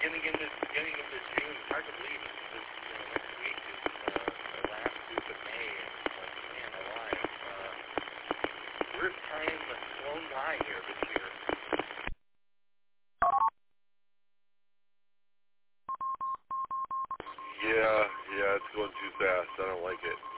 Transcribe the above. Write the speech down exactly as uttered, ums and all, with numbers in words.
getting into getting into June. It's hard to believe it's this, you know, next week is uh, the last week of May, and like, man alive, uh, where's time flown by here this year? Yeah, yeah, it's going too fast. I don't like it.